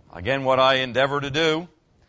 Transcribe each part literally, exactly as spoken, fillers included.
Again, what I endeavor to do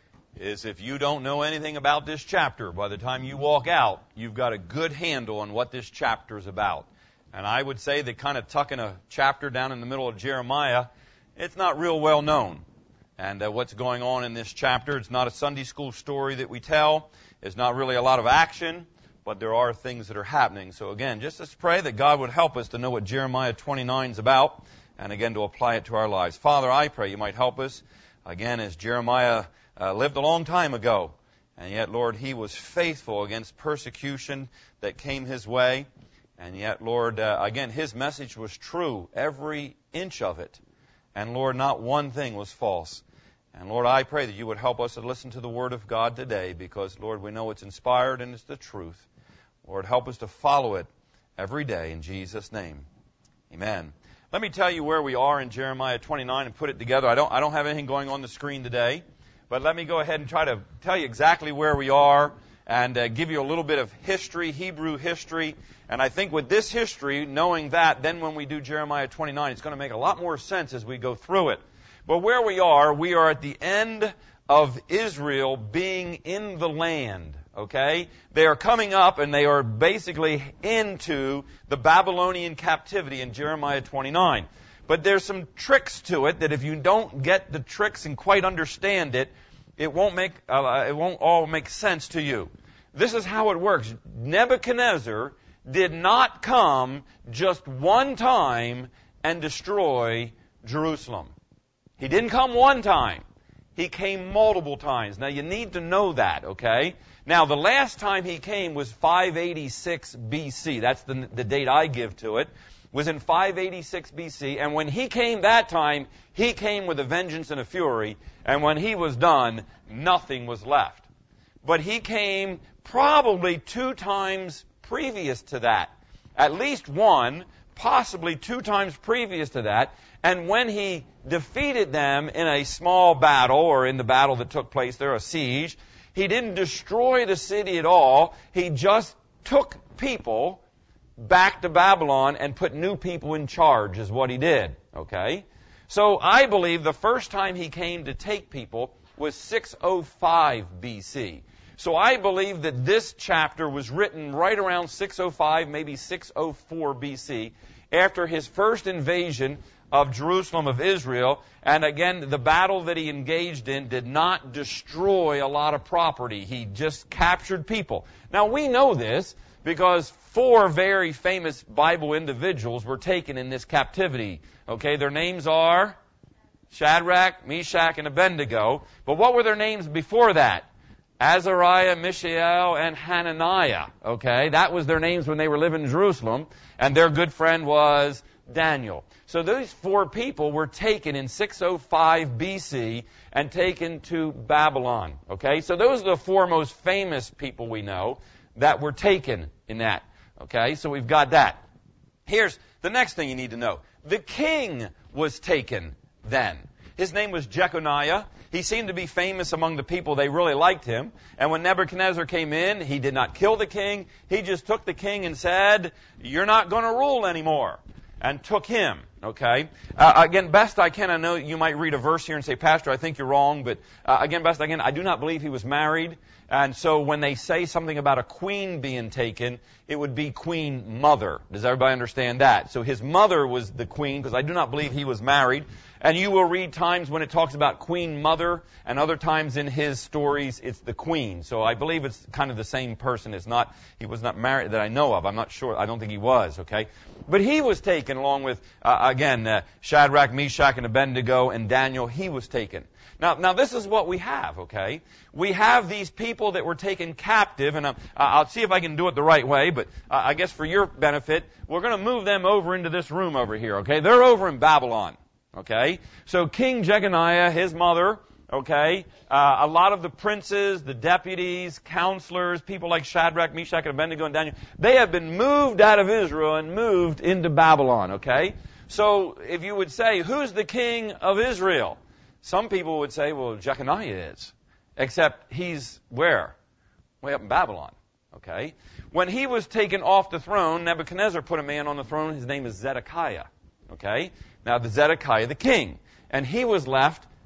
is if you don't know anything about this chapter, by the time you walk out, you've got a good handle on what this chapter is about. And I would say that kind of tucking a chapter down in the middle of Jeremiah, it's not real well known. And uh, what's going on in this chapter, it's not a Sunday school story that we tell. It's not really a lot of action, but there are things that are happening. So again, just let's pray that God would help us to know what Jeremiah twenty-nine is about, and again to apply it to our lives. Father, I pray you might help us. Again, as Jeremiah uh, lived a long time ago, and yet, Lord, he was faithful against persecution that came his way. And yet, Lord, uh, again, his message was true, every inch of it. And Lord, not one thing was false. And Lord, I pray that you would help us to listen to the Word of God today, because, Lord, we know it's inspired and it's the truth. Lord, help us to follow it every day in Jesus' name. Amen. Let me tell you where we are in Jeremiah twenty-nine and put it together. I don't, I don't have anything going on the screen today, but let me go ahead and try to tell you exactly where we are and uh, give you a little bit of history, Hebrew history. And I think with this history, knowing that, then when we do Jeremiah twenty-nine, it's going to make a lot more sense as we go through it. But where we are, we are at the end of Israel being in the land, okay? They are coming up and they are basically into the Babylonian captivity in Jeremiah twenty-nine. But there's some tricks to it that if you don't get the tricks and quite understand it, it won't make, uh, it won't all make sense to you. This is how it works. Nebuchadnezzar did not come just one time and destroy Jerusalem. He didn't come one time. He came multiple times. Now, you need to know that, okay? Now, the last time he came was five eighty-six B C. That's the, the date I give to it. Was in five eighty-six B C. And when he came that time, he came with a vengeance and a fury. And when he was done, nothing was left. But he came probably two times previous to that. At least one, possibly two times previous to that. And when he defeated them in a small battle, or in the battle that took place there, a siege, he didn't destroy the city at all. He just took people back to Babylon and put new people in charge is what he did. Okay? So I believe the first time he came to take people was six oh five B C. So I believe that this chapter was written right around six oh five, maybe six oh four B C, after his first invasion of Jerusalem, of Israel. And again, the battle that he engaged in did not destroy a lot of property. He just captured people. Now, we know this because four very famous Bible individuals were taken in this captivity. Okay, their names are Shadrach, Meshach, and Abednego. But what were their names before that? Azariah, Mishael, and Hananiah. Okay, that was their names when they were living in Jerusalem. And their good friend was Daniel. So these four people were taken in six oh five B C and taken to Babylon. Okay, so those are the four most famous people we know that were taken in that. Okay, so we've got that. Here's the next thing you need to know. The king was taken then. His name was Jeconiah. He seemed to be famous among the people. They really liked him. And when Nebuchadnezzar came in, he did not kill the king. He just took the king and said, "You're not going to rule anymore," and took him. Okay? Uh, again, best I can, I know you might read a verse here and say, "Pastor, I think you're wrong," but uh, again, best I can, I do not believe he was married. And so when they say something about a queen being taken, it would be Queen Mother. Does everybody understand that? So his mother was the queen, because I do not believe he was married. And you will read times when it talks about Queen Mother, and other times in his stories it's the queen. So I believe it's kind of the same person. It's not, he was not married that I know of. I'm not sure. I don't think he was, okay? But he was taken along with, uh, again, uh, Shadrach, Meshach, and Abednego, and Daniel. He was taken. Now, now this is what we have, okay? We have these people that were taken captive, and uh, I'll see if I can do it the right way, but uh, I guess for your benefit, we're going to move them over into this room over here, okay? They're over in Babylon. Okay, so King Jeconiah, his mother, okay, uh, a lot of the princes, the deputies, counselors, people like Shadrach, Meshach, and Abednego, and Daniel, they have been moved out of Israel and moved into Babylon, okay? So if you would say, who's the king of Israel? Some people would say, well, Jeconiah is, except he's where? Way up in Babylon, okay? When he was taken off the throne, Nebuchadnezzar put a man on the throne. His name is Zedekiah, okay? Now, the Zedekiah, the king. And he was left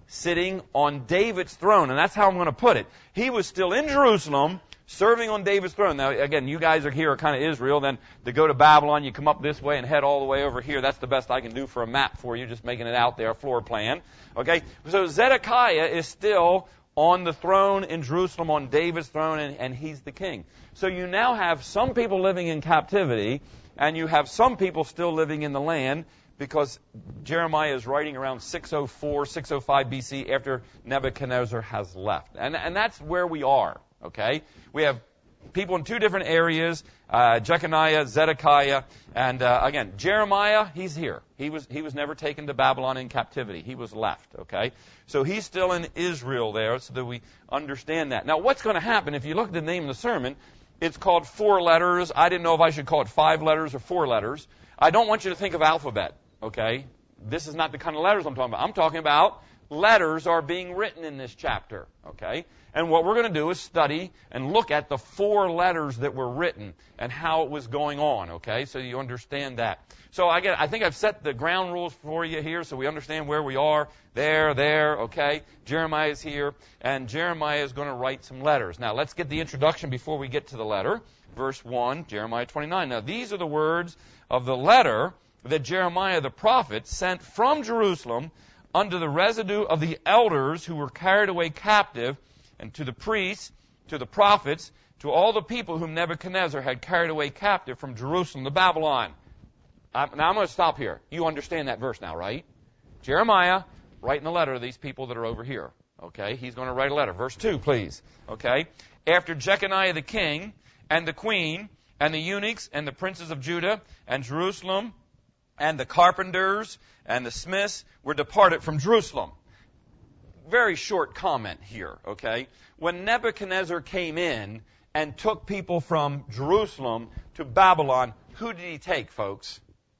sitting on David's throne. And that's how I'm going to put it. He was still in Jerusalem, serving on David's throne. Now, again, you guys are here are kind of Israel. Then to go to Babylon, you come up this way and head all the way over here. That's the best I can do for a map for you, just making it out there, a floor plan. Okay? So Zedekiah is still on the throne in Jerusalem, on David's throne, and, and he's the king. So you now have some people living in captivity, and you have some people still living in the land, because Jeremiah is writing around six oh four, six oh five B C after Nebuchadnezzar has left. And, and that's where we are, okay? We have people in two different areas, uh, Jeconiah, Zedekiah, and uh, again, Jeremiah, he's here. He was, he was never taken to Babylon in captivity. He was left, okay? So he's still in Israel there, so that we understand that. Now, what's going to happen, if you look at the name of the sermon, it's called four letters. I didn't know if I should call it five letters or four letters. I don't want you to think of alphabet. Okay? This is not the kind of letters I'm talking about. I'm talking about letters are being written in this chapter. Okay? And what we're going to do is study and look at the four letters that were written and how it was going on. Okay? So you understand that. So I get, I think I've set the ground rules for you here so we understand where we are. There, there, okay? Jeremiah is here, and Jeremiah is going to write some letters. Now, let's get the introduction before we get to the letter. Verse one, Jeremiah twenty-nine. Now, these are the words of the letter that Jeremiah the prophet sent from Jerusalem unto the residue of the elders who were carried away captive, and to the priests, to the prophets, to all the people whom Nebuchadnezzar had carried away captive from Jerusalem to Babylon. Uh, now I'm going to stop here. You understand that verse now, right? Jeremiah writing a letter to these people that are over here. Okay? He's going to write a letter. Verse two, please. Okay? After Jeconiah the king, and the queen, and the eunuchs, and the princes of Judah, and Jerusalem, and the carpenters and the smiths were departed from Jerusalem. Very short comment here, okay? When Nebuchadnezzar came in and took people from Jerusalem to Babylon, who did he take, folks?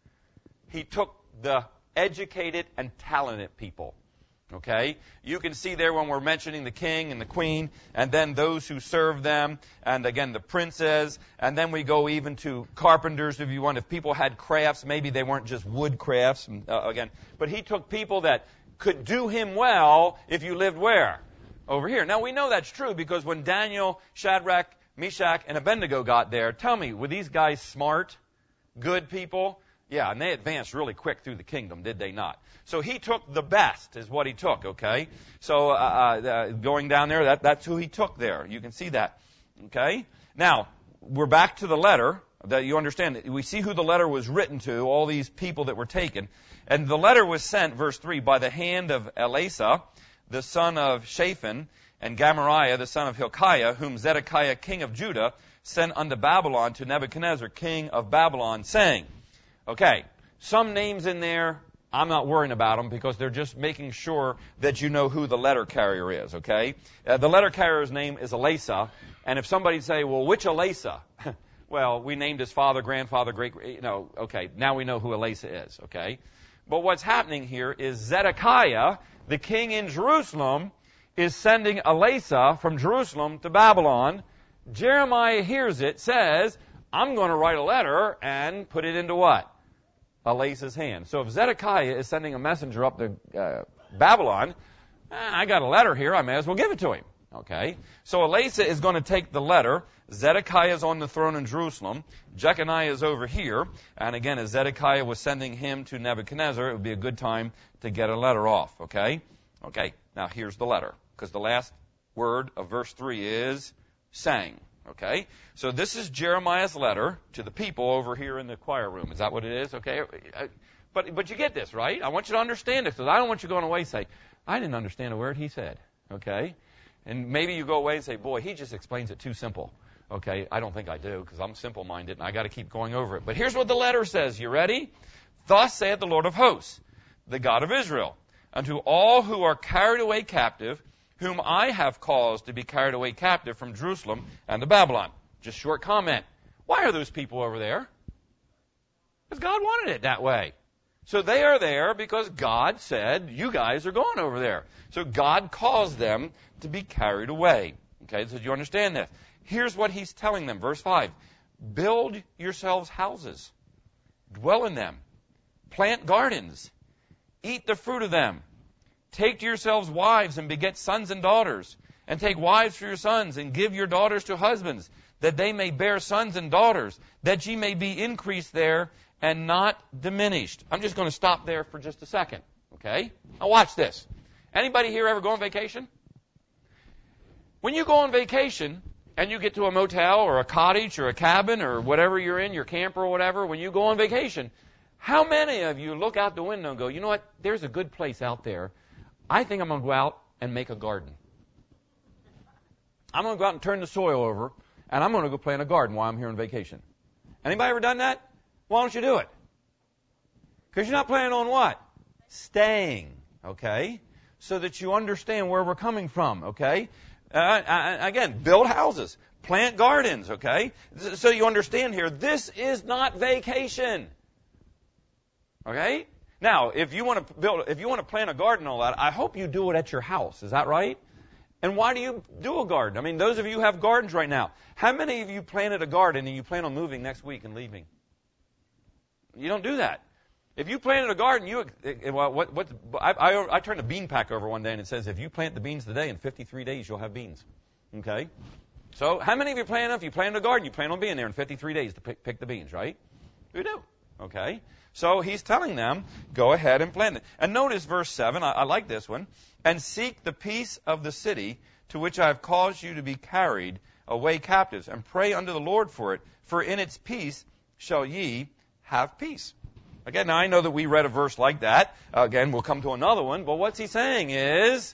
He took the educated and talented people. Okay? You can see there when we're mentioning the king and the queen, and then those who serve them, and again the princes, and then we go even to carpenters if you want. If people had crafts, maybe they weren't just wood crafts, uh, again. But he took people that could do him well if you lived where? Over here. Now we know that's true because when Daniel, Shadrach, Meshach, and Abednego got there, tell me, were these guys smart, good people? Yeah, and they advanced really quick through the kingdom, did they not? So he took the best, is what he took, okay? So uh, uh, going down there, that, that's who he took there. You can see that, okay? Now, we're back to the letter, that you understand. We see who the letter was written to, all these people that were taken. And the letter was sent, verse three, by the hand of Elasah, the son of Shaphan, and Gamariah, the son of Hilkiah, whom Zedekiah, king of Judah, sent unto Babylon to Nebuchadnezzar, king of Babylon, saying, okay, some names in there, I'm not worrying about them because they're just making sure that you know who the letter carrier is, okay? Uh, the letter carrier's name is Elasah, and if somebody say, well, which Elasah? Well, we named his father, grandfather, great, you know, okay, now we know who Elasah is, okay? But what's happening here is Zedekiah, the king in Jerusalem, is sending Elasah from Jerusalem to Babylon. Jeremiah hears it, says, I'm going to write a letter and put it into what? Elasah's hand. So if Zedekiah is sending a messenger up to uh, Babylon, eh, I got a letter here, I may as well give it to him. Okay? So Elasah is going to take the letter. Zedekiah is on the throne in Jerusalem. Jeconiah is over here. And again, as Zedekiah was sending him to Nebuchadnezzar, it would be a good time to get a letter off. Okay? Okay, now here's the letter. Because the last word of verse three is sang. Okay? So this is Jeremiah's letter to the people over here in the choir room. Is that what it is? Okay? But but you get this, right? I want you to understand this because I don't want you going away and say, I didn't understand a word he said. Okay? And maybe you go away and say, boy, he just explains it too simple. Okay? I don't think I do because I'm simple-minded and I got to keep going over it. But here's what the letter says. You ready? Thus saith the Lord of hosts, the God of Israel, unto all who are carried away captive, whom I have caused to be carried away captive from Jerusalem and to Babylon. Just short comment. Why are those people over there? Because God wanted it that way. So they are there because God said, you guys are going over there. So God caused them to be carried away. Okay, so you understand this. Here's what he's telling them. Verse five. Build yourselves houses. Dwell in them. Plant gardens. Eat the fruit of them. Take to yourselves wives and beget sons and daughters, and take wives for your sons, and give your daughters to husbands, that they may bear sons and daughters, that ye may be increased there and not diminished. I'm just going to stop there for just a second. Okay? Now watch this. Anybody here ever go on vacation? When you go on vacation and you get to a motel or a cottage or a cabin or whatever you're in, your camper or whatever, when you go on vacation, how many of you look out the window and go, you know what, there's a good place out there. I think I'm going to go out and make a garden. I'm going to go out and turn the soil over, and I'm going to go plant a garden while I'm here on vacation. Anybody ever done that? Why don't you do it? Because you're not planning on what? Staying, okay? So that you understand where we're coming from, okay? Uh, again, build houses, plant gardens, okay? So you understand here, this is not vacation, okay? Now, if you want to build, if you want to plant a garden and all that, I hope you do it at your house. Is that right? And why do you do a garden? I mean, those of you who have gardens right now, how many of you planted a garden and you plan on moving next week and leaving? You don't do that. If you planted a garden, you well, what what I, I I turned a bean pack over one day and it says if you plant the beans today, in fifty-three days you'll have beans. Okay. So how many of you plan if you planted a garden, you plan on being there in fifty-three days to pick, pick the beans, right? You do. Okay. So he's telling them, go ahead and plant it. And notice verse seven. I, I like this one. And seek the peace of the city to which I have caused you to be carried away captives, and pray unto the Lord for it, for in its peace shall ye have peace. Again, now I know that we read a verse like that. Uh, again, we'll come to another one. But what's he saying is,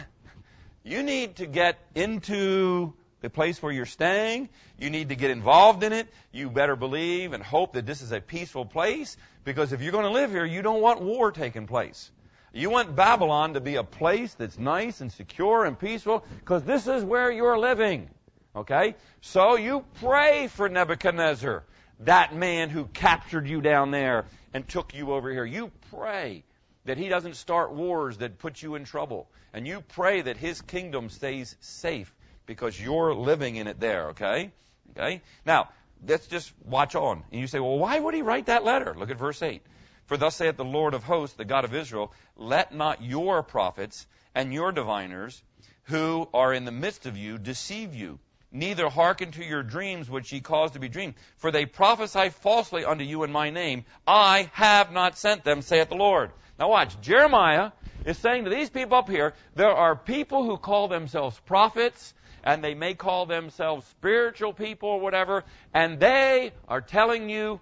you need to get into the place where you're staying. You need to get involved in it. You better believe and hope that this is a peaceful place, because if you're going to live here, you don't want war taking place. You want Babylon to be a place that's nice and secure and peaceful, because this is where you're living. Okay? So you pray for Nebuchadnezzar, that man who captured you down there and took you over here. You pray that he doesn't start wars that put you in trouble. And you pray that his kingdom stays safe because you're living in it there, okay? Okay? Now, let's just watch on. And you say, well, why would he write that letter? Look at verse eight. For thus saith the Lord of hosts, the God of Israel, let not your prophets and your diviners who are in the midst of you deceive you, neither hearken to your dreams which ye cause to be dreamed. For they prophesy falsely unto you in my name. I have not sent them, saith the Lord. Now watch, Jeremiah is saying to these people up here, there are people who call themselves prophets, and they may call themselves spiritual people or whatever, and they are telling you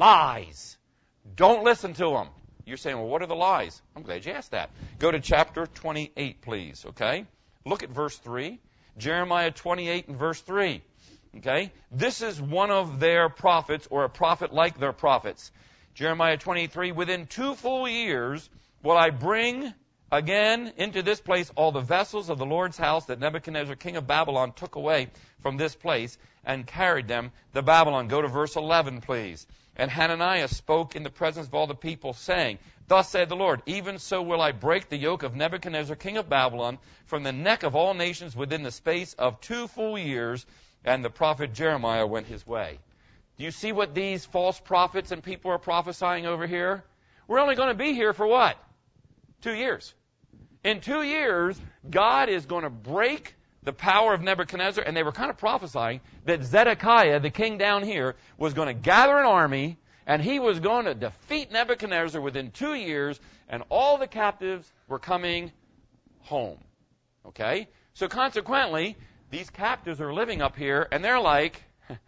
lies. Don't listen to them. You're saying, well, what are the lies? I'm glad you asked that. Go to chapter twenty-eight, please, okay? Look at verse three. Jeremiah twenty-eight and verse three. Okay? This is one of their prophets, or a prophet like their prophets. Jeremiah twenty-three, within two full years will I bring again into this place all the vessels of the Lord's house that Nebuchadnezzar, king of Babylon, took away from this place and carried them to Babylon. Go to verse eleven, please. And Hananiah spoke in the presence of all the people, saying, Thus saith the Lord, even so will I break the yoke of Nebuchadnezzar, king of Babylon, from the neck of all nations within the space of two full years. And the prophet Jeremiah went his way. Do you see what these false prophets and people are prophesying over here? We're only going to be here for what? Two years. In two years, God is going to break the power of Nebuchadnezzar, and they were kind of prophesying that Zedekiah, the king down here, was going to gather an army, and he was going to defeat Nebuchadnezzar within two years, and all the captives were coming home. Okay? So consequently, these captives are living up here, and they're like,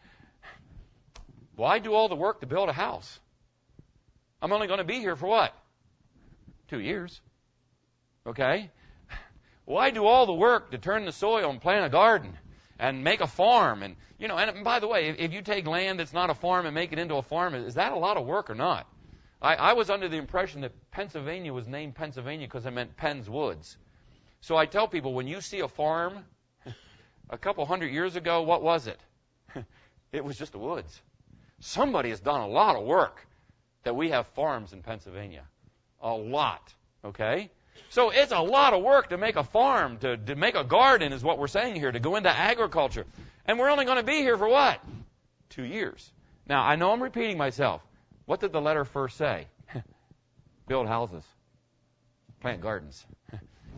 why do all the work to build a house? I'm only going to be here for what? Two years. Okay? Why do all the work to turn the soil and plant a garden and make a farm? And, you know, and by the way, if, if you take land that's not a farm and make it into a farm, is that a lot of work or not? I, I was under the impression that Pennsylvania was named Pennsylvania because it meant Penn's Woods. So I tell people, when you see a farm, a couple hundred years ago, what was it? It was just the woods. Somebody has done a lot of work that we have farms in Pennsylvania. A lot. Okay? So it's a lot of work to make a farm, to, to make a garden is what we're saying here, to go into agriculture. And we're only going to be here for what? Two years. Now, I know I'm repeating myself. What did the letter first say? Build houses. Plant gardens.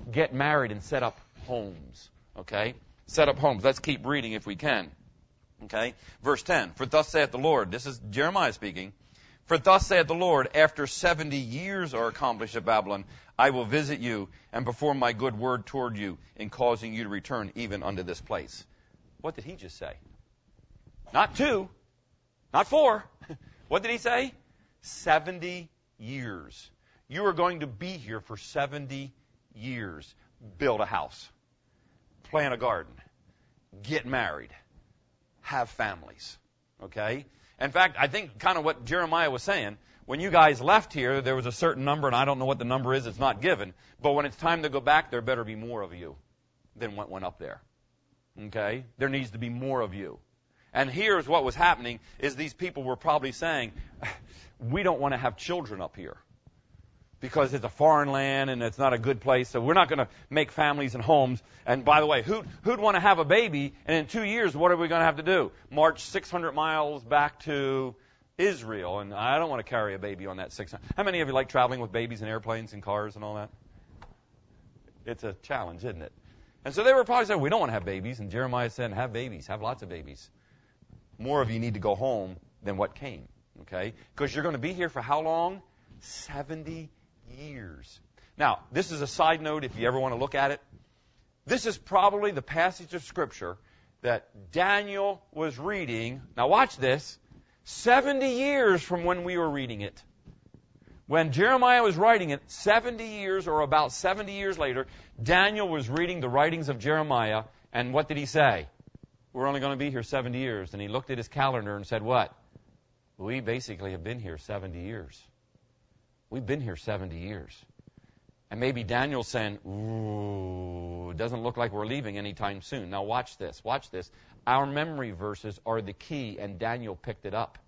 get married and set up homes. Okay? Set up homes. Let's keep reading if we can. Okay? Verse ten. For thus saith the Lord. This is Jeremiah speaking. For thus saith the Lord, after seventy years are accomplished at Babylon, I will visit you and perform my good word toward you in causing you to return even unto this place. What did he just say? Not two. Not four. What did he say? Seventy years. You are going to be here for seventy years. Build a house. Plant a garden. Get married. Have families. Okay? In fact, I think kind of what Jeremiah was saying, when you guys left here, there was a certain number, and I don't know what the number is, it's not given. But when it's time to go back, there better be more of you than what went up there. Okay? There needs to be more of you. And here's what was happening, is these people were probably saying, we don't want to have children up here because it's a foreign land and it's not a good place, so we're not going to make families and homes. And by the way, who'd, who'd want to have a baby, and in two years, what are we going to have to do? March six hundred miles back to Israel, and I don't want to carry a baby on that six hundred. How many of you like traveling with babies in airplanes and cars and all that? It's a challenge, isn't it? And so they were probably saying, we don't want to have babies, and Jeremiah said, have babies, have lots of babies. More of you need to go home than what came, okay? Because you're going to be here for how long? seventy years. Now, this is a side note if you ever want to look at it. This is probably the passage of Scripture that Daniel was reading. Now, watch this. seventy years from when we were reading it. When Jeremiah was writing it, seventy years or about seventy years later, Daniel was reading the writings of Jeremiah, and what did he say? We're only going to be here seventy years. And he looked at his calendar and said, what? We basically have been here seventy years. We've been here seventy years. And maybe Daniel's saying, ooh, it doesn't look like we're leaving anytime soon. Now watch this, watch this. Our memory verses are the key, and Daniel picked it up.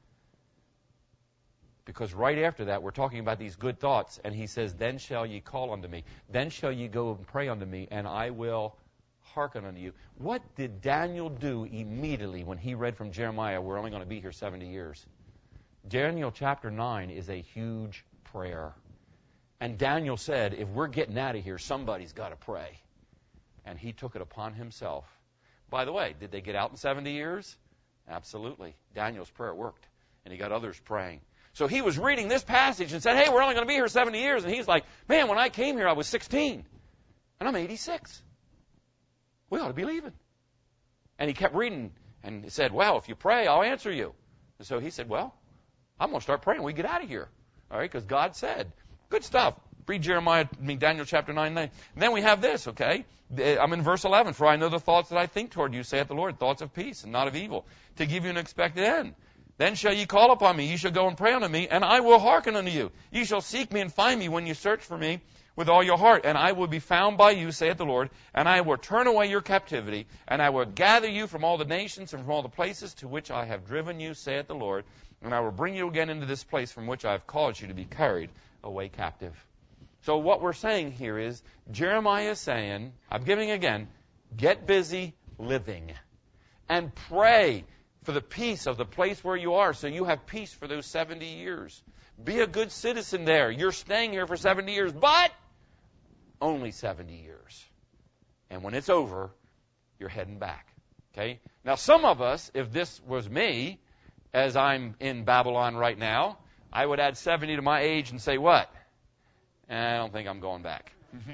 Because right after that, we're talking about these good thoughts, and he says, then shall ye call unto me. Then shall ye go and pray unto me, and I will hearken unto you. What did Daniel do immediately when he read from Jeremiah, we're only going to be here seventy years? Daniel chapter nine is a huge prayer. And Daniel said, if we're getting out of here, somebody's got to pray. And he took it upon himself. By the way, did they get out in seventy years? Absolutely. Daniel's prayer worked. And he got others praying. So he was reading this passage and said, hey, we're only going to be here seventy years. And he's like, man, when I came here, I was sixteen. And I'm eighty-six. We ought to be leaving. And he kept reading and said, well, if you pray, I'll answer you. And so he said, well, I'm going to start praying. We get out of here. All right, because God said. Good stuff. Read Jeremiah, I mean Daniel chapter nine, nine. And then we have this, okay? I'm in verse eleven. For I know the thoughts that I think toward you, saith the Lord, thoughts of peace and not of evil, to give you an expected end. Then shall ye call upon me, ye shall go and pray unto me, and I will hearken unto you. Ye shall seek me and find me when you search for me with all your heart. And I will be found by you, saith the Lord, and I will turn away your captivity, and I will gather you from all the nations and from all the places to which I have driven you, saith the Lord, and I will bring you again into this place from which I have caused you to be carried away captive. So what we're saying here is, Jeremiah is saying, I'm giving again, get busy living. And pray for the peace of the place where you are, so you have peace for those seventy years. Be a good citizen there. You're staying here for seventy years, but only seventy years. And when it's over, you're heading back. Okay? Now, some of us, if this was me, as I'm in Babylon right now, I would add seventy to my age and say, what? I don't think I'm going back.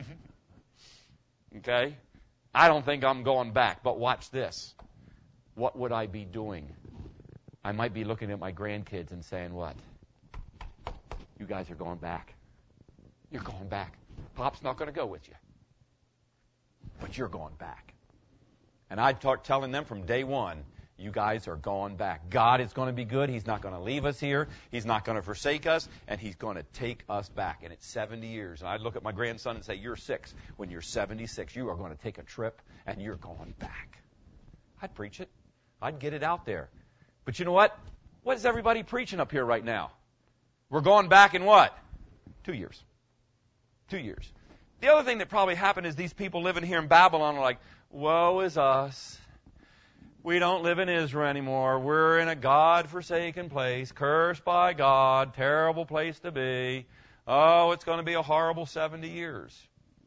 Okay? I don't think I'm going back. But watch this. What would I be doing? I might be looking at my grandkids and saying, what? You guys are going back. You're going back. Pop's not going to go with you. But you're going back. And I'd start telling them from day one, you guys are going back. God is going to be good. He's not going to leave us here. He's not going to forsake us. And He's going to take us back. And it's seventy years. And I'd look at my grandson and say, you're six. When you're seventy-six, you are going to take a trip and you're going back. I'd preach it. I'd get it out there. But you know what? What is everybody preaching up here right now? We're going back in what? Two years. Two years. The other thing that probably happened is these people living here in Babylon are like, woe is us. We don't live in Israel anymore. We're in a God-forsaken place, cursed by God, terrible place to be. Oh, it's going to be a horrible seventy years.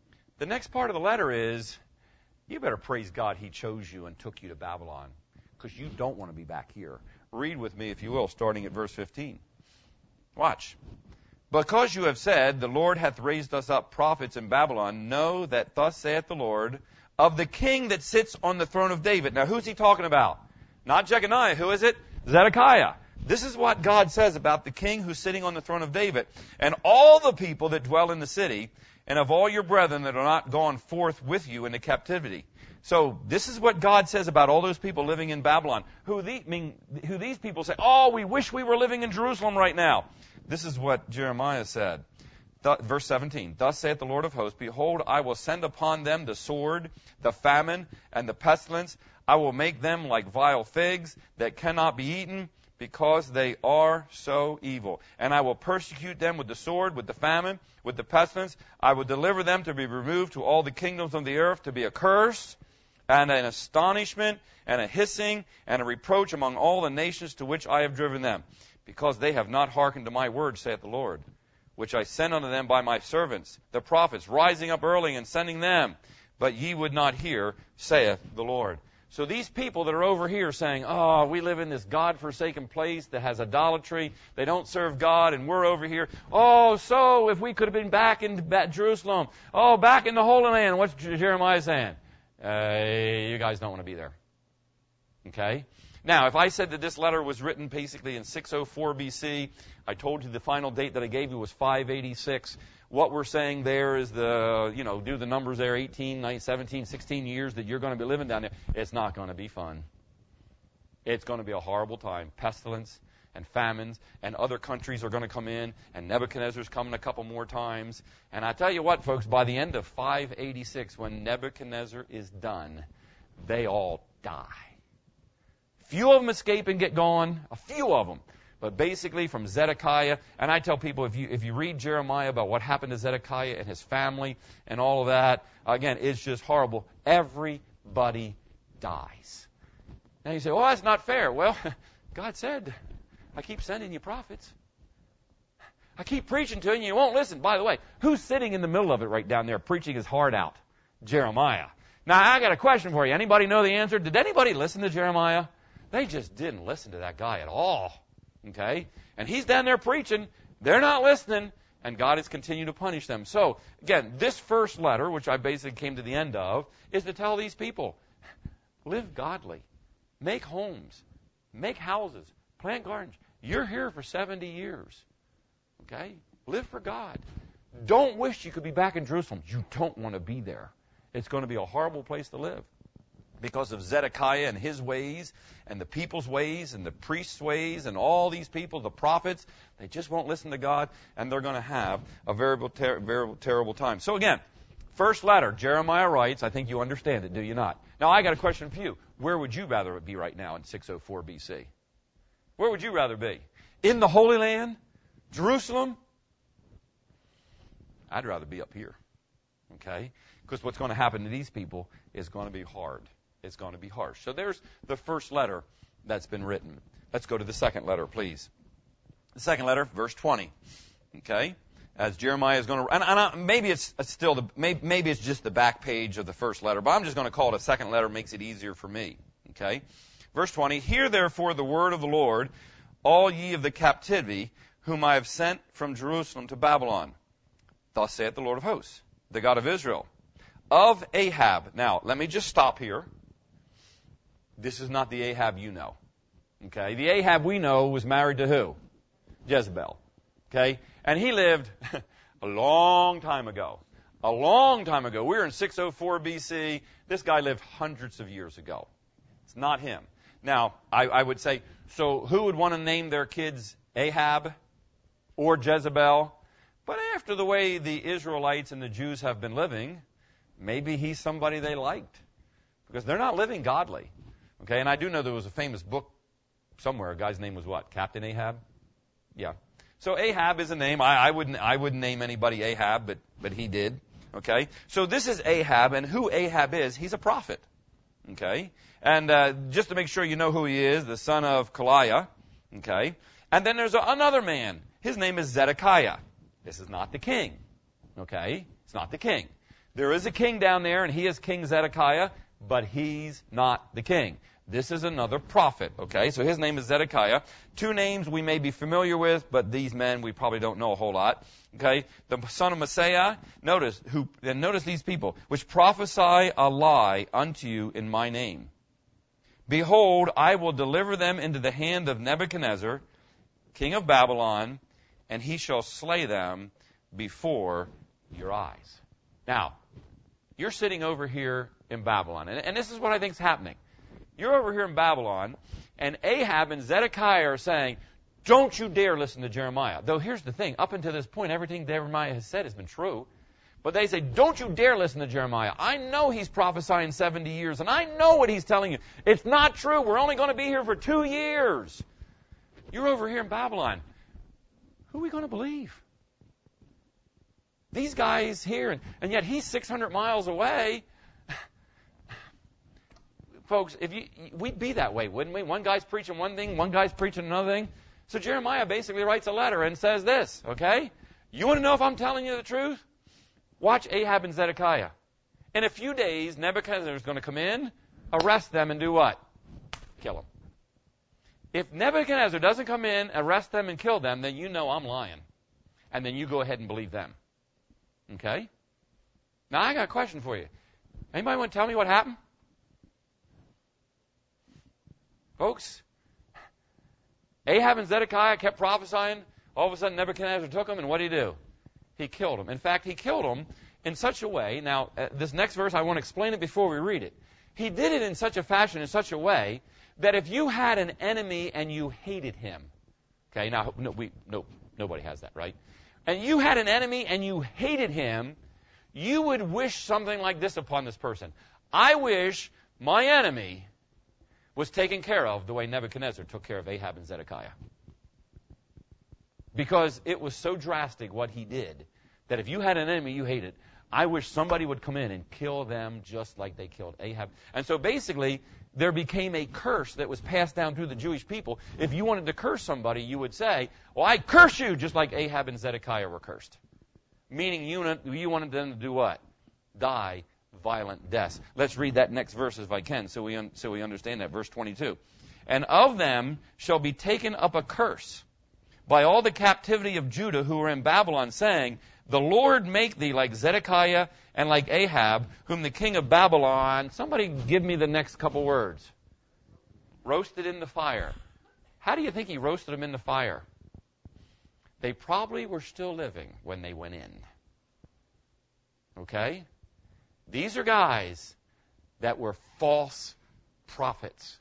The next part of the letter is, you better praise God he chose you and took you to Babylon, because you don't want to be back here. Read with me, if you will, starting at verse fifteen. Watch. Because you have said, the Lord hath raised us up prophets in Babylon, know that thus saith the Lord, of the king that sits on the throne of David. Now, who's he talking about? Not Jeconiah. Who is it? Zedekiah. This is what God says about the king who's sitting on the throne of David. And all the people that dwell in the city, and of all your brethren that are not gone forth with you into captivity. So this is what God says about all those people living in Babylon. Who, the, I mean, who these people say, oh, we wish we were living in Jerusalem right now. This is what Jeremiah said. Th- verse seventeen, thus saith the Lord of hosts, behold, I will send upon them the sword, the famine, and the pestilence. I will make them like vile figs that cannot be eaten, because they are so evil. And I will persecute them with the sword, with the famine, with the pestilence. I will deliver them to be removed to all the kingdoms of the earth, to be a curse, and an astonishment, and a hissing, and a reproach among all the nations to which I have driven them, because they have not hearkened to my word, saith the Lord, which I sent unto them by my servants, the prophets, rising up early and sending them. But ye would not hear, saith the Lord. So these people that are over here saying, oh, we live in this God-forsaken place that has idolatry, they don't serve God, and we're over here. Oh, so if we could have been back in Jerusalem, oh, back in the Holy Land, what's Jeremiah saying? Uh, you guys don't want to be there. Okay? Now, if I said that this letter was written basically in six oh four B C, I told you the final date that I gave you was five eighty-six. What we're saying there is the, you know, do the numbers there, eighteen, nineteen, seventeen, sixteen years that you're going to be living down there. It's not going to be fun. It's going to be a horrible time. Pestilence and famines, and other countries are going to come in, and Nebuchadnezzar's coming a couple more times. And I tell you what, folks, by the end of five eighty-six, when Nebuchadnezzar is done, they all die. Few of them escape and get gone, a few of them. But basically from Zedekiah, and I tell people, if you if you read Jeremiah about what happened to Zedekiah and his family and all of that, again, it's just horrible. Everybody dies. Now you say, well, that's not fair. Well, God said, I keep sending you prophets. I keep preaching to you and you won't listen. By the way, who's sitting in the middle of it right down there preaching his heart out? Jeremiah. Now, I got a question for you. Anybody know the answer? Did anybody listen to Jeremiah? They just didn't listen to that guy at all. Okay? And he's down there preaching. They're not listening. And God has continued to punish them. So, again, this first letter, which I basically came to the end of, is to tell these people, live godly. Make homes. Make houses. Plant gardens. You're here for seventy years. Okay? Live for God. Don't wish you could be back in Jerusalem. You don't want to be there. It's going to be a horrible place to live. Because of Zedekiah and his ways, and the people's ways, and the priests' ways, and all these people, the prophets, they just won't listen to God, and they're going to have a very, ter- very terrible time. So again, first letter, Jeremiah writes, I think you understand it, do you not? Now I got a question for you. Where would you rather be right now in six oh four B C? Where would you rather be? In the Holy Land? Jerusalem? I'd rather be up here. Okay? Because what's going to happen to these people is going to be hard. It's going to be harsh. So there's the first letter that's been written. Let's go to the second letter, please. The second letter, verse twenty. Okay? As Jeremiah is going to, and, and I, maybe it's still the, maybe, maybe it's just the back page of the first letter, but I'm just going to call it a second letter. Makes it easier for me. Okay? Verse twenty. Hear therefore the word of the Lord, all ye of the captivity, whom I have sent from Jerusalem to Babylon. Thus saith the Lord of hosts, the God of Israel, of Ahab. Now, let me just stop here. This is not the Ahab you know. Okay? The Ahab we know was married to who? Jezebel. Okay? And he lived a long time ago. A long time ago. We're in six oh four B C. This guy lived hundreds of years ago. It's not him. Now, I, I would say, so who would want to name their kids Ahab or Jezebel? But after the way the Israelites and the Jews have been living, maybe he's somebody they liked. Because they're not living godly. Okay, and I do know there was a famous book somewhere. A guy's name was what? Captain Ahab? Yeah. So Ahab is a name. I, I wouldn't I wouldn't name anybody Ahab, but but he did. Okay. So this is Ahab, and who Ahab is, he's a prophet. Okay. And uh, just to make sure you know who he is, the son of Kaliah. Okay. And then there's a, another man. His name is Zedekiah. This is not the king. Okay. It's not the king. There is a king down there, and he is King Zedekiah, but he's not the king. This is another prophet, okay? So his name is Zedekiah. Two names we may be familiar with, but these men we probably don't know a whole lot, okay? The son of Messiah, notice, who, and notice these people, which prophesy a lie unto you in my name. Behold, I will deliver them into the hand of Nebuchadnezzar, king of Babylon, and he shall slay them before your eyes. Now, you're sitting over here in Babylon, and, and this is what I think is happening. You're over here in Babylon, and Ahab and Zedekiah are saying, don't you dare listen to Jeremiah. Though here's the thing, up until this point, everything Jeremiah has said has been true. But they say, don't you dare listen to Jeremiah. I know he's prophesying seventy years, and I know what he's telling you. It's not true. We're only going to be here for two years. You're over here in Babylon. Who are we going to believe? These guys here, and, and yet he's six hundred miles away. Folks, if you, we'd be that way, wouldn't we? One guy's preaching one thing, one guy's preaching another thing. So Jeremiah basically writes a letter and says this, okay? You want to know if I'm telling you the truth? Watch Ahab and Zedekiah. In a few days, Nebuchadnezzar is going to come in, arrest them, and do what? Kill them. If Nebuchadnezzar doesn't come in, arrest them, and kill them, then you know I'm lying. And then you go ahead and believe them. Okay? Now, I got a question for you. Anybody want to tell me what happened? Folks, Ahab and Zedekiah kept prophesying. All of a sudden, Nebuchadnezzar took them, and what did he do? He killed them. In fact, he killed them in such a way. Now, uh, this next verse, I want to explain it before we read it. He did it in such a fashion, in such a way, that if you had an enemy and you hated him, okay, now, no, we, no, nobody has that, right? And you had an enemy and you hated him, you would wish something like this upon this person. I wish my enemy was taken care of the way Nebuchadnezzar took care of Ahab and Zedekiah. Because it was so drastic what he did, that if you had an enemy you hated, I wish somebody would come in and kill them just like they killed Ahab. And so basically, there became a curse that was passed down through the Jewish people. If you wanted to curse somebody, you would say, well, I curse you, just like Ahab and Zedekiah were cursed. Meaning you, you wanted them to do what? Die violent deaths. Let's read that next verse if I can, so we, un- so we understand that. Verse twenty-two. And of them shall be taken up a curse by all the captivity of Judah who are in Babylon, saying, the Lord make thee like Zedekiah and like Ahab, whom the king of Babylon, somebody give me the next couple words, roasted in the fire. How do you think he roasted them in the fire? They probably were still living when they went in. Okay? These are guys that were false prophets.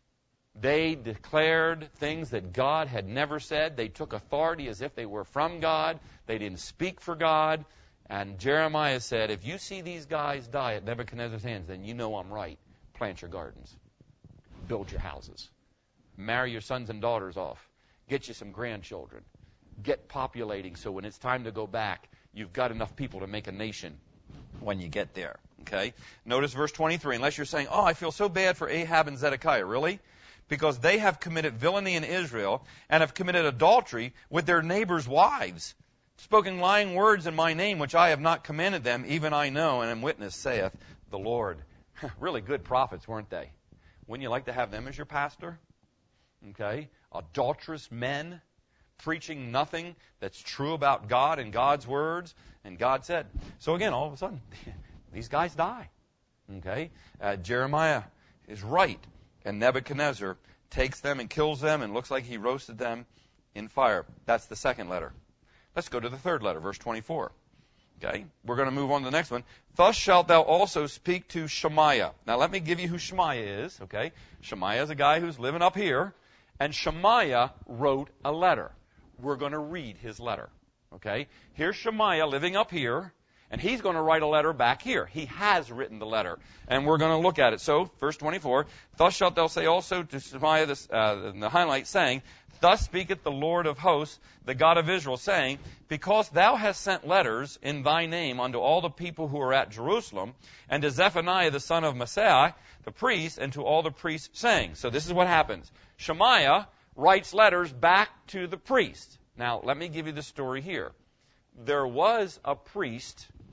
They declared things that God had never said. They took authority as if they were from God. They didn't speak for God. And Jeremiah said, if you see these guys die at Nebuchadnezzar's hands, then you know I'm right. Plant your gardens. Build your houses. Marry your sons and daughters off. Get you some grandchildren. Get populating so when it's time to go back, you've got enough people to make a nation when you get there. Okay? Notice verse twenty-three. Unless you're saying, oh, I feel so bad for Ahab and Zedekiah. Really? Because they have committed villainy in Israel and have committed adultery with their neighbors' wives, spoken lying words in my name, which I have not commanded them, even I know, and am witness, saith the Lord. Really good prophets, weren't they? Wouldn't you like to have them as your pastor? Okay? Adulterous men preaching nothing that's true about God and God's words. And God said. So again, all of a sudden, these guys die. Okay? Uh, Jeremiah is right. And Nebuchadnezzar takes them and kills them and looks like he roasted them in fire. That's the second letter. Let's go to the third letter, verse twenty-four. Okay, we're going to move on to the next one. Thus shalt thou also speak to Shemaiah. Now let me give you who Shemaiah is. Okay, Shemaiah is a guy who's living up here. And Shemaiah wrote a letter. We're going to read his letter. Okay, here's Shemaiah living up here. And he's going to write a letter back here. He has written the letter. And we're going to look at it. So, verse twenty-four, thus shalt thou say also to Shemaiah, this, uh, the highlight, saying, thus speaketh the Lord of hosts, the God of Israel, saying, because thou hast sent letters in thy name unto all the people who are at Jerusalem, and to Zephaniah the son of Maaseiah, the priest, and to all the priests, saying. So this is what happens. Shemaiah writes letters back to the priest. Now, let me give you the story here. There was a priest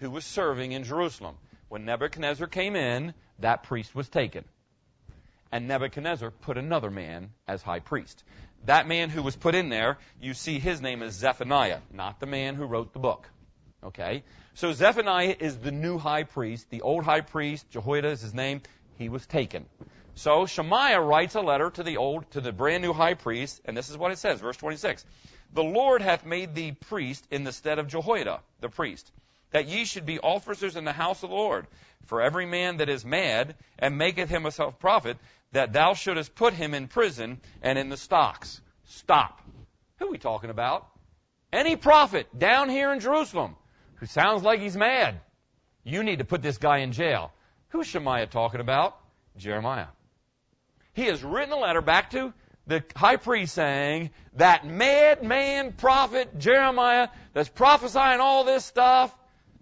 who was serving in Jerusalem. When Nebuchadnezzar came in, that priest was taken. And Nebuchadnezzar put another man as high priest. That man who was put in there, you see his name is Zephaniah, not the man who wrote the book. Okay? So Zephaniah is the new high priest. The old high priest, Jehoiada is his name, he was taken. So Shemaiah writes a letter to the old, to the brand new high priest, and this is what it says, verse twenty-six. The Lord hath made thee priest in the stead of Jehoiada, the priest, that ye should be officers in the house of the Lord. For every man that is mad, and maketh himself prophet, that thou shouldest put him in prison and in the stocks. Stop. Who are we talking about? Any prophet down here in Jerusalem who sounds like he's mad, you need to put this guy in jail. Who's Shemaiah talking about? Jeremiah. He has written a letter back to the high priest saying, that madman prophet Jeremiah that's prophesying all this stuff,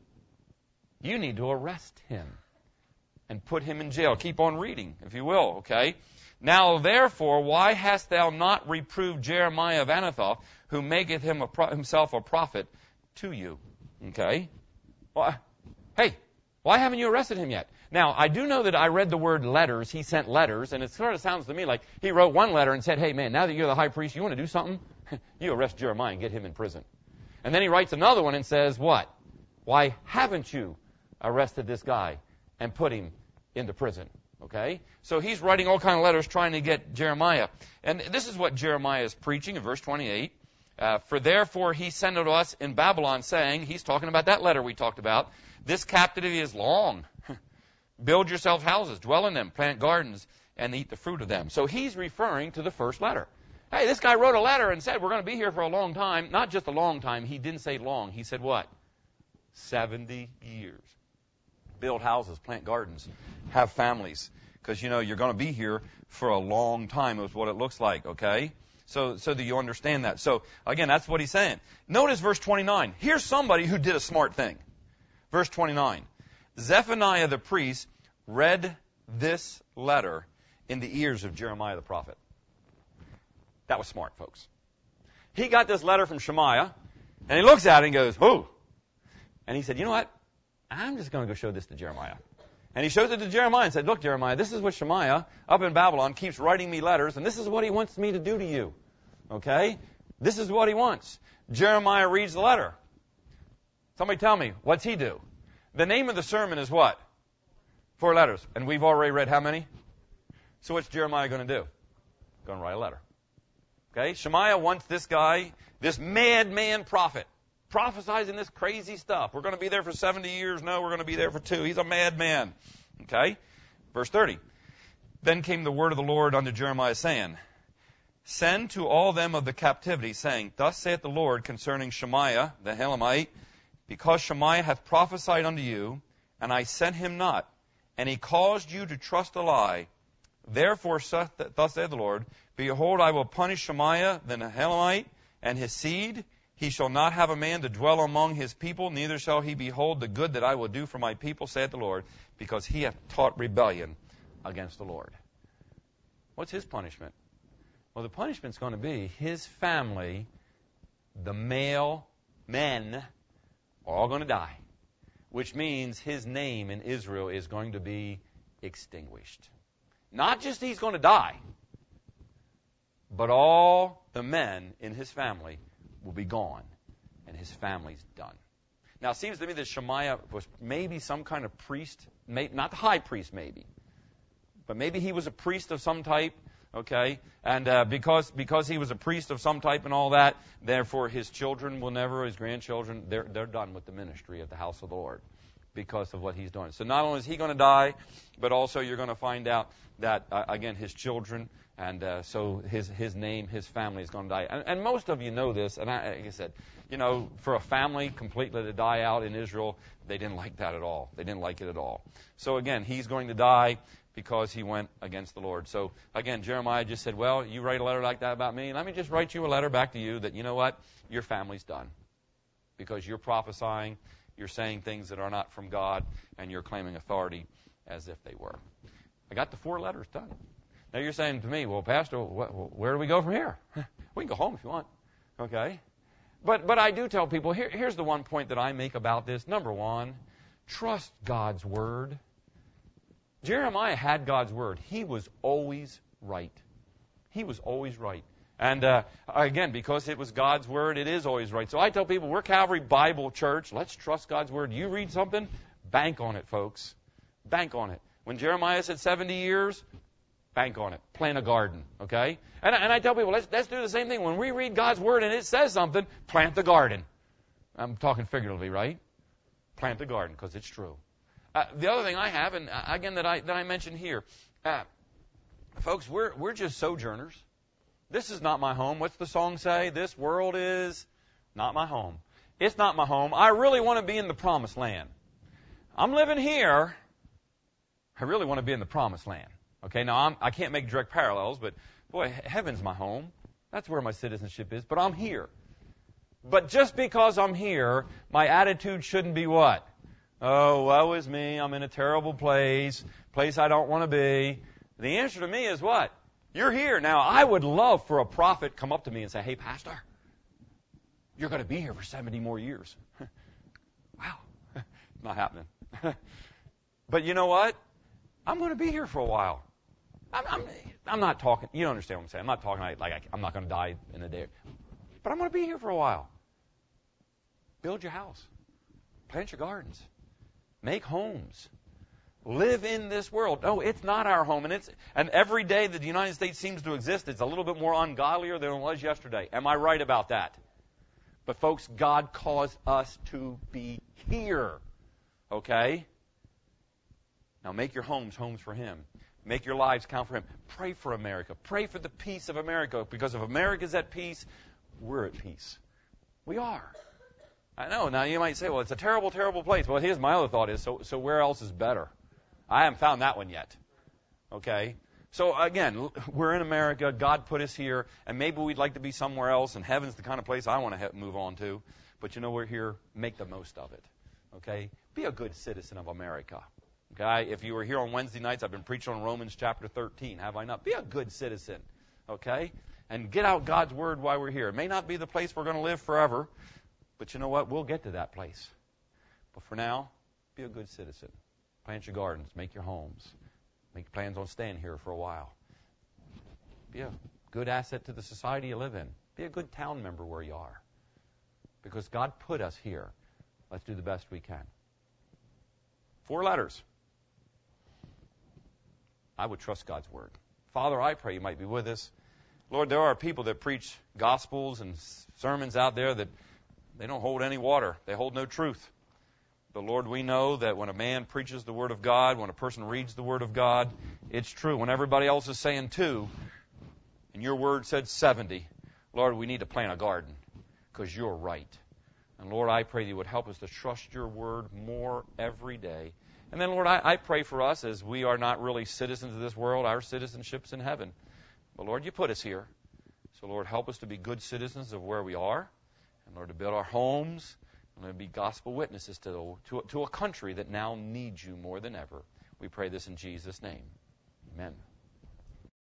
you need to arrest him and put him in jail. Keep on reading, if you will, okay? Now, therefore, why hast thou not reproved Jeremiah of Anathoth, who maketh him a pro- himself a prophet to you? Okay? Well, hey, why haven't you arrested him yet? Now, I do know that I read the word letters. He sent letters, and it sort of sounds to me like he wrote one letter and said, hey, man, now that you're the high priest, you want to do something? You arrest Jeremiah and get him in prison. And then he writes another one and says, what? Why haven't you arrested this guy and put him into prison? Okay? So he's writing all kinds of letters trying to get Jeremiah. And this is what Jeremiah is preaching in verse twenty-eight. Uh, For therefore he sent unto us in Babylon, saying, he's talking about that letter we talked about, this captivity is long. Build yourselves houses, dwell in them, plant gardens, and eat the fruit of them. So he's referring to the first letter. Hey, this guy wrote a letter and said, we're going to be here for a long time. Not just a long time. He didn't say long. He said what? seventy years. Build houses, plant gardens, have families. Because, you know, you're going to be here for a long time is what it looks like, okay? So, so that you understand that. So, again, that's what he's saying. Notice verse twenty-nine. Here's somebody who did a smart thing. Verse twenty-nine. Zephaniah the priest read this letter in the ears of Jeremiah the prophet. That was smart, folks. He got this letter from Shemaiah, and he looks at it and goes, oh. And he said, you know what? I'm just going to go show this to Jeremiah. And he shows it to Jeremiah and said, look, Jeremiah, this is what Shemaiah up in Babylon keeps writing me letters, and this is what he wants me to do to you. Okay? This is what he wants. Jeremiah reads the letter. Somebody tell me, what's he do? The name of the sermon is what? Four letters. And we've already read how many? So what's Jeremiah going to do? Going to write a letter. Okay? Shemaiah wants this guy, this madman prophet, prophesizing this crazy stuff. We're going to be there for seventy years. No, we're going to be there for two. He's a madman. Okay? Verse thirty. Then came the word of the Lord unto Jeremiah, saying, send to all them of the captivity, saying, thus saith the Lord concerning Shemaiah the Helamite, because Shemaiah hath prophesied unto you, and I sent him not, and he caused you to trust a lie. Therefore, thus saith the Lord, behold, I will punish Shemaiah the Nehelamite and his seed. He shall not have a man to dwell among his people, neither shall he behold the good that I will do for my people, saith the Lord, because he hath taught rebellion against the Lord. What's his punishment? Well, the punishment's going to be his family, the male men, are all going to die, which means his name in Israel is going to be extinguished. Not just he's going to die, but all the men in his family will be gone, and his family's done. Now, it seems to me that Shemaiah was maybe some kind of priest, maybe, not the high priest maybe, but maybe he was a priest of some type, okay? And uh, because because he was a priest of some type and all that, therefore his children will never, his grandchildren, they're, they're done with the ministry of the house of the Lord because of what he's doing. So not only is he going to die, but also you're going to find out that, uh, again, his children, and uh, so his his name, his family is going to die. And, and most of you know this, and I, like I said, you know, for a family completely to die out in Israel, they didn't like that at all. They didn't like it at all. So again, he's going to die because he went against the Lord. So again, Jeremiah just said, well, you write a letter like that about me, let me just write you a letter back to you that, you know what, your family's done. Because you're prophesying, you're saying things that are not from God, and you're claiming authority as if they were. I got the four letters done. Now you're saying to me, well, Pastor, wh- where do we go from here? We can go home if you want. Okay? But but I do tell people, here, here's the one point that I make about this. Number one, Trust God's Word. Jeremiah had God's Word. He was always right. He was always right. And uh, again, because it was God's Word, it is always right. So I tell people, we're Calvary Bible Church. Let's trust God's Word. You read something, bank on it, folks. Bank on it. When Jeremiah said seventy years, bank on it. Plant a garden, okay? And, and I tell people, let's, let's do the same thing. When we read God's Word and it says something, plant the garden. I'm talking figuratively, right? Plant the garden, because it's true. Uh, the other thing I have, and uh, again that I that I mentioned here, uh, folks, we're we're just sojourners. This is not my home. What's the song say? This world is not my home. It's not my home. I really want to be in the promised land. I'm living here. I really want to be in the promised land. Okay, now I'm, I can't make direct parallels, but boy, heaven's my home. That's where my citizenship is. But I'm here. But just because I'm here, my attitude shouldn't be what? Oh, woe is me. I'm in a terrible place, place I don't want to be. The answer to me is what? You're here. Now, I would love for a prophet come up to me and say, hey, Pastor, you're going to be here for seventy more years. Wow. Not happening. But you know what? I'm going to be here for a while. I'm, I'm, I'm not talking, you don't understand what I'm saying. I'm not talking like, like I, I'm not going to die in a day. But I'm going to be here for a while. Build your house. Plant your gardens. Make homes. Live in this world. No, it's not our home. And it's and every day that the United States seems to exist, it's a little bit more ungodlier than it was yesterday. Am I right about that? But folks, God caused us to be here. Okay? Now make your homes homes for Him. Make your lives count for Him. Pray for America. Pray for the peace of America. Because if America's at peace, we're at peace. We are. I know. Now you might say, well, it's a terrible, terrible place. Well, here's my other thought is, so, so where else is better? I haven't found that one yet. Okay? So again, we're in America. God put us here. And maybe we'd like to be somewhere else. And heaven's the kind of place I want to move on to. But you know, we're here. Make the most of it. Okay? Be a good citizen of America. Okay? If you were here on Wednesday nights, I've been preaching on Romans chapter thirteen. Have I not? Be a good citizen. Okay? And get out God's Word while we're here. It may not be the place we're going to live forever. But you know what? We'll get to that place. But for now, be a good citizen. Plant your gardens. Make your homes. Make plans on staying here for a while. Be a good asset to the society you live in. Be a good town member where you are. Because God put us here. Let's do the best we can. Four letters. I would trust God's Word. Father, I pray you might be with us. Lord, there are people that preach gospels and sermons out there that they don't hold any water. They hold no truth. But Lord, we know that when a man preaches the Word of God, when a person reads the Word of God, it's true. When everybody else is saying two, and your Word said seventy, Lord, we need to plant a garden because you're right. And Lord, I pray that you would help us to trust your Word more every day. And then, Lord, I, I pray for us as we are not really citizens of this world. Our citizenship's in heaven. But Lord, you put us here. So Lord, help us to be good citizens of where we are. And Lord, to build our homes. And to be gospel witnesses to, the, to, to a country that now needs you more than ever. We pray this in Jesus' name. Amen.